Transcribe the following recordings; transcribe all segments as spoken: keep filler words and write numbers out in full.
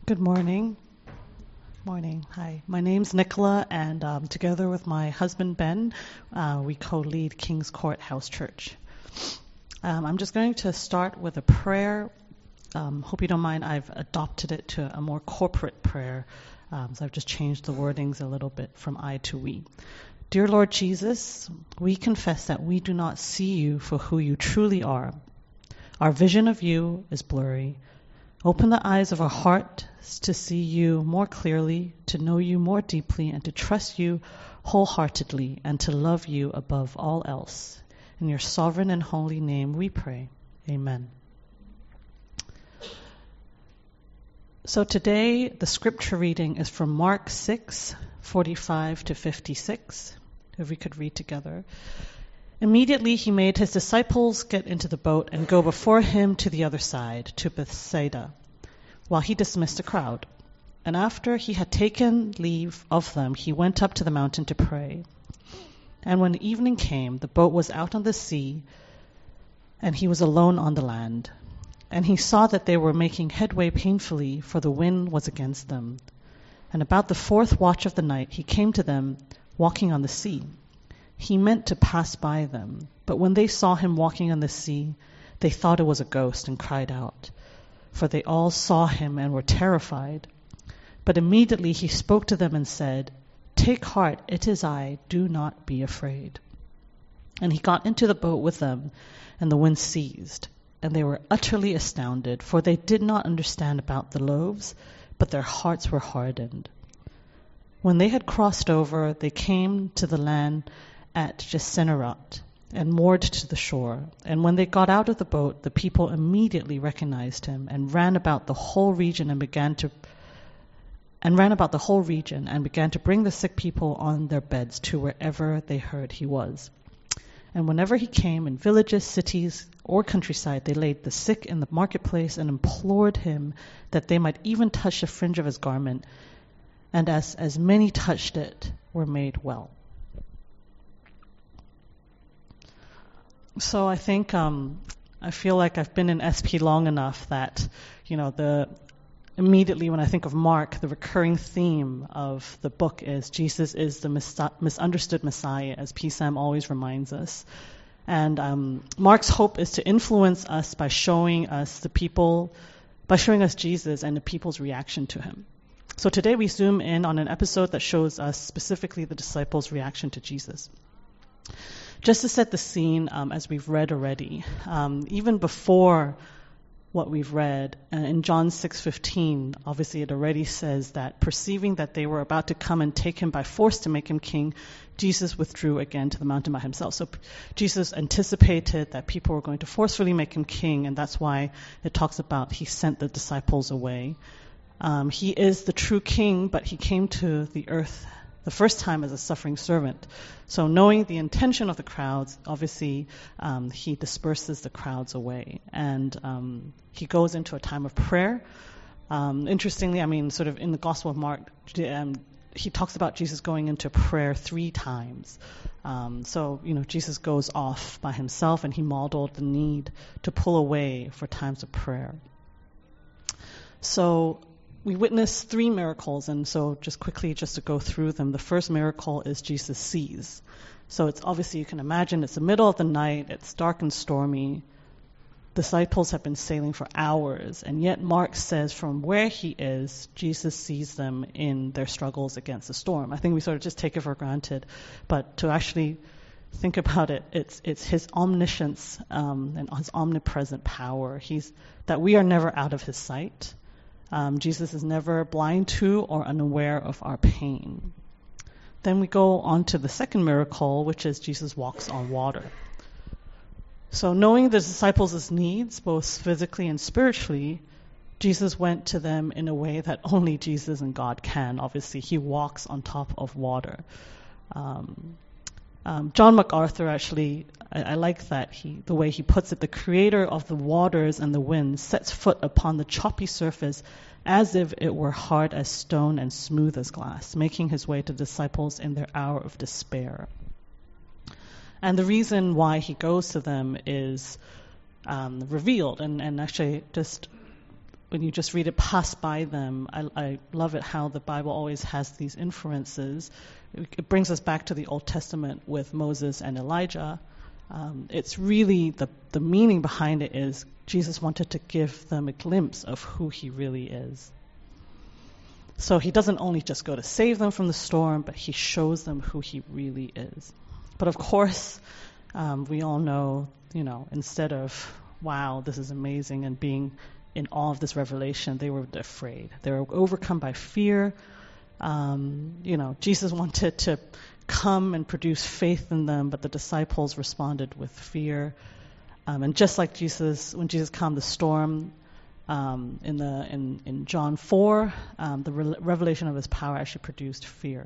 Good morning. Morning. Hi. My name's Nicola, and um, together with my husband Ben, uh, we co-lead King's Court House Church. Um, I'm just going to start with a prayer. Um, hope you don't mind. I've adopted it to a more corporate prayer, um, so I've just changed the wordings a little bit from I to we. Dear Lord Jesus, we confess that we do not see you for who you truly are. Our vision of you is blurry. Open the eyes of our heart to see you more clearly, to know you more deeply, and to trust you wholeheartedly, and to love you above all else. In your sovereign and holy name we pray. Amen. So today the scripture reading is from Mark six, forty-five to fifty-six. If we could read together. Immediately he made his disciples get into the boat and go before him to the other side, to Bethsaida, while he dismissed the crowd. And after he had taken leave of them, he went up to the mountain to pray. And when evening came, the boat was out on the sea, and he was alone on the land. And he saw that they were making headway painfully, for the wind was against them. And about the fourth watch of the night he came to them, walking on the sea. He meant to pass by them, but when they saw him walking on the sea, they thought it was a ghost and cried out, for they all saw him and were terrified. But immediately he spoke to them and said, "Take heart, it is I, do not be afraid." And he got into the boat with them, and the wind ceased, and they were utterly astounded, for they did not understand about the loaves, but their hearts were hardened. When they had crossed over, they came to the land at Gennesaret, and moored to the shore. And when they got out of the boat, the people immediately recognized him, and ran about the whole region and began to and ran about the whole region and began to bring the sick people on their beds to wherever they heard he was. And whenever he came in villages, cities, or countryside, they laid the sick in the marketplace and implored him that they might even touch the fringe of his garment. And as as many touched it, were made well. So I think um, I feel like I've been in S P long enough that, you know, the immediately when I think of Mark, the recurring theme of the book is Jesus is the mis- misunderstood Messiah, as P. Sam always reminds us. And um, Mark's hope is to influence us by showing us the people, by showing us Jesus and the people's reaction to him. So today we zoom in on an episode that shows us specifically the disciples' reaction to Jesus. Just to set the scene, um, as we've read already, um, even before what we've read, uh, in John six fifteen, obviously it already says that perceiving that they were about to come and take him by force to make him king, Jesus withdrew again to the mountain by himself. So p- Jesus anticipated that people were going to forcefully make him king, and that's why it talks about he sent the disciples away. Um, he is the true king, but he came to the earth the first time as a suffering servant. So knowing the intention of the crowds, obviously um, he disperses the crowds away. And um, he goes into a time of prayer. Um, interestingly, I mean, sort of in the Gospel of Mark, um, he talks about Jesus going into prayer three times. Um, so, you know, Jesus goes off by himself, and he modeled the need to pull away for times of prayer. So we witness three miracles, and so just quickly, just to go through them. The first miracle is Jesus sees. So it's obviously, you can imagine, it's the middle of the night, it's dark and stormy. Disciples have been sailing for hours, and yet Mark says from where he is, Jesus sees them in their struggles against the storm. I think we sort of just take it for granted, but to actually think about it, it's it's his omniscience um, and his omnipresent power. He's that we are never out of his sight. Um, Jesus is never blind to or unaware of our pain. Then we go on to the second miracle, which is Jesus walks on water. So knowing the disciples' needs, both physically and spiritually, Jesus went to them in a way that only Jesus and God can. Obviously, he walks on top of water. Um, um, John MacArthur actually, I, I like that he, the way he puts it. The creator of the waters and the winds sets foot upon the choppy surface as if it were hard as stone and smooth as glass, making his way to disciples in their hour of despair. And the reason why he goes to them is um, revealed. And, and actually, just when you just read it, pass by them. I, I love it how the Bible always has these inferences. It, it brings us back to the Old Testament with Moses and Elijah. Um, it's really, the, the meaning behind it is Jesus wanted to give them a glimpse of who he really is. So he doesn't only just go to save them from the storm, but he shows them who he really is. But of course, um, we all know, you know, instead of, wow, this is amazing, and being in awe of this revelation, they were afraid. They were overcome by fear. Um, you know, Jesus wanted to come and produce faith in them, but the disciples responded with fear. Um, and just like Jesus, when Jesus calmed the storm, um, in the in, in John four, um, the re- revelation of his power actually produced fear.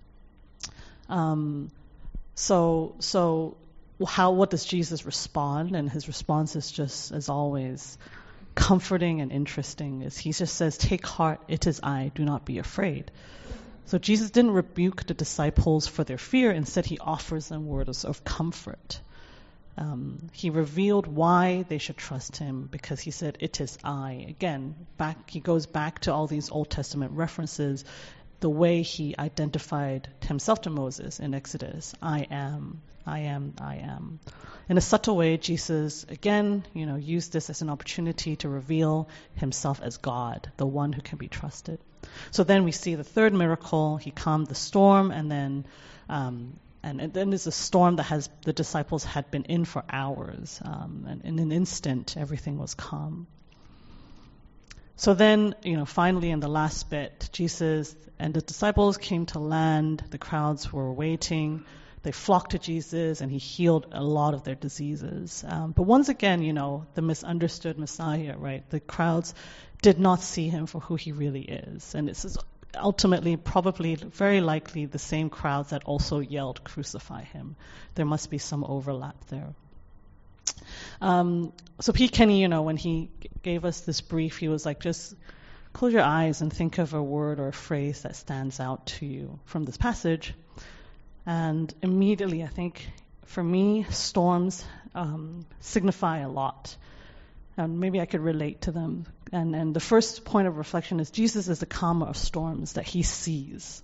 Um, so so how what does Jesus respond? And his response is just, as always, comforting and interesting. Is he just says, "Take heart, it is I. Do not be afraid." So Jesus didn't rebuke the disciples for their fear. Instead, he offers them words of comfort. Um, he revealed why they should trust him, because he said, "It is I." Again, back he goes back to all these Old Testament references, the way he identified himself to Moses in Exodus. I am, I am, I am. In a subtle way, Jesus, again, you know, used this as an opportunity to reveal himself as God, the one who can be trusted. So then we see the third miracle. He calmed the storm, and then um, and, and then there's a storm that has the disciples had been in for hours. Um, and in an instant, everything was calm. So then, you know, finally in the last bit, Jesus and the disciples came to land. The crowds were waiting. They flocked to Jesus, and he healed a lot of their diseases. Um, but once again, you know, the misunderstood Messiah, right? The crowds did not see him for who he really is. And this is ultimately, probably, very likely the same crowds that also yelled, "Crucify him." There must be some overlap there. Um, so Pete Kenny, you know, when he g- gave us this brief, he was like, just close your eyes and think of a word or a phrase that stands out to you from this passage. And immediately, I think, for me, storms um, signify a lot. And maybe I could relate to them. And, and the first point of reflection is Jesus is the calmer of storms that he sees.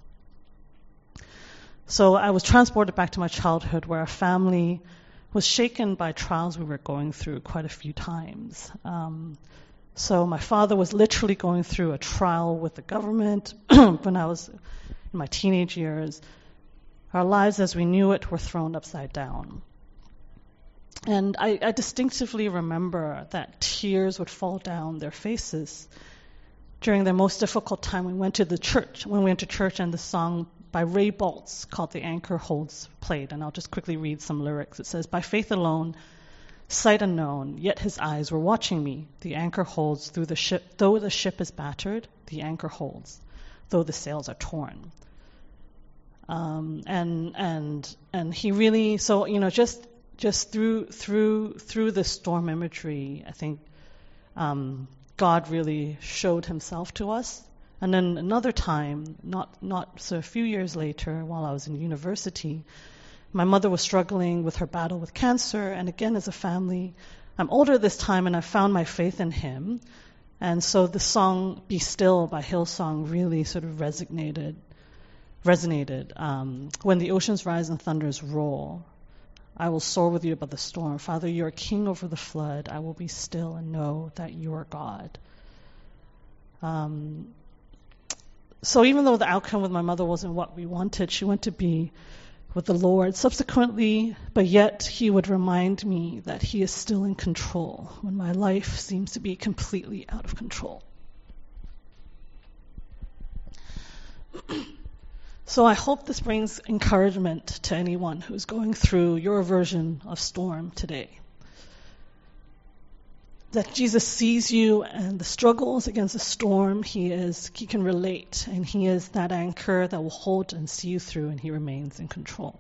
So I was transported back to my childhood, where our family was shaken by trials we were going through quite a few times. Um, so my father was literally going through a trial with the government when I was in my teenage years. Our lives as we knew it were thrown upside down. And I, I distinctively remember that tears would fall down their faces during their most difficult time. We went to the church, when we went to church, and the song by Ray Boltz called "The Anchor Holds" played. And I'll just quickly read some lyrics. It says, "By faith alone, sight unknown, yet his eyes were watching me. The anchor holds through the ship, though the ship is battered, the anchor holds, though the sails are torn." Um, and and and he really, so you know, just just through through through the storm imagery, I think um, God really showed himself to us. And then another time, not not so a few years later, while I was in university, my mother was struggling with her battle with cancer, and again, as a family, I'm older this time, and I found my faith in him. And so the song "Be Still" by Hillsong really sort of resonated. resonated. Um, when the oceans rise and thunders roll, I will soar with you above the storm. Father, you are king over the flood. I will be still and know that you are God. Um, so even though the outcome with my mother wasn't what we wanted, she went to be with the Lord subsequently, but yet he would remind me that he is still in control when my life seems to be completely out of control. So I hope this brings encouragement to anyone who's going through your version of storm today. That Jesus sees you and the struggles against the storm, he is, he can relate, and he is that anchor that will hold and see you through, and he remains in control.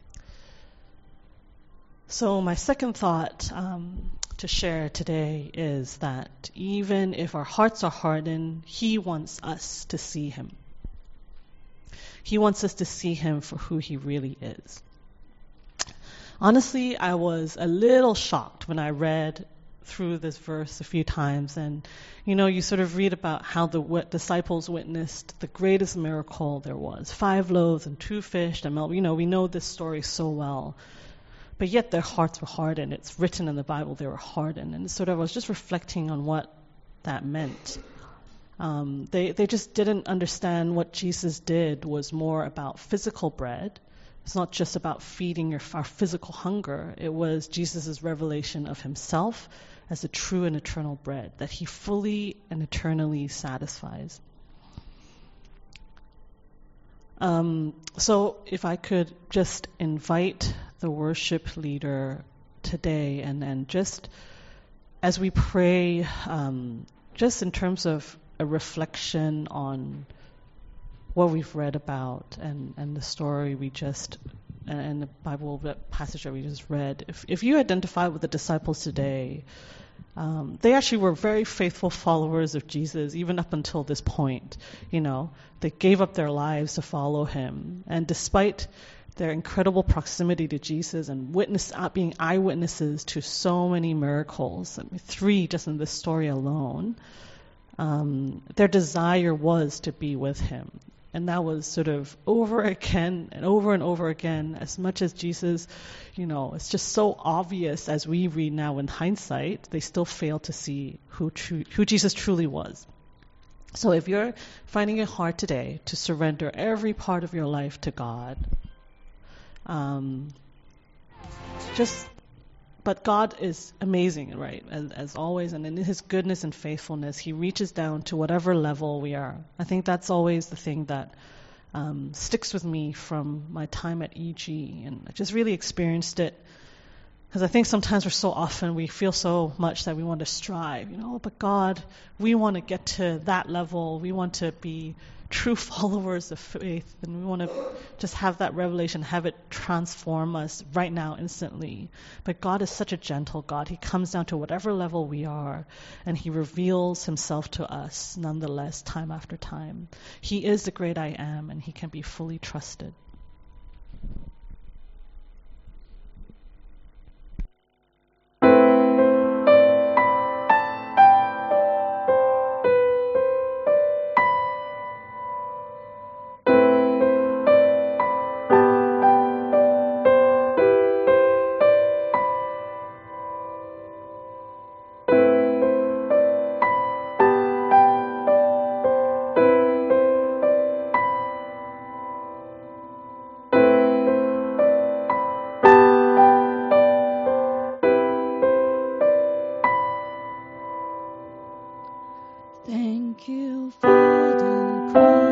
So my second thought um, to share today is that even if our hearts are hardened, he wants us to see him. He wants us to see him for who he really is. Honestly, I was a little shocked when I read through this verse a few times, and you know, you sort of read about how the w- disciples witnessed the greatest miracle there was: five loaves and two fish. And you know, we know this story so well, but yet their hearts were hardened. It's written in the Bible they were hardened, and sort of I was just reflecting on what that meant. Um, they they just didn't understand what Jesus did was more about physical bread. It's not just about feeding your our physical hunger. It was Jesus' revelation of himself as a true and eternal bread that he fully and eternally satisfies. Um, so if I could just invite the worship leader today, and, and just as we pray, um, just in terms of a reflection on what we've read about and, and the story we just, and the Bible passage that we just read. If, if you identify with the disciples today, um, they actually were very faithful followers of Jesus, even up until this point. You know, they gave up their lives to follow him. And despite their incredible proximity to Jesus and witness, uh, being eyewitnesses to so many miracles, I mean, three just in this story alone, um, their desire was to be with him. And that was sort of over again and over and over again, as much as Jesus, you know, it's just so obvious as we read now in hindsight, they still fail to see who tru- who Jesus truly was. So if you're finding it hard today to surrender every part of your life to God, um, just, but God is amazing, right? As, as always, and in his goodness and faithfulness, he reaches down to whatever level we are. I think that's always the thing that um, sticks with me from my time at E G, and I just really experienced it. Because I think sometimes we're so often, we feel so much that we want to strive, you know, but God, we want to get to that level. We want to be true followers of faith, and we want to just have that revelation, have it transform us right now, instantly. But God is such a gentle God. He comes down to whatever level we are, and he reveals himself to us nonetheless, time after time. He is the great I am, and he can be fully trusted. Thank you for the cross.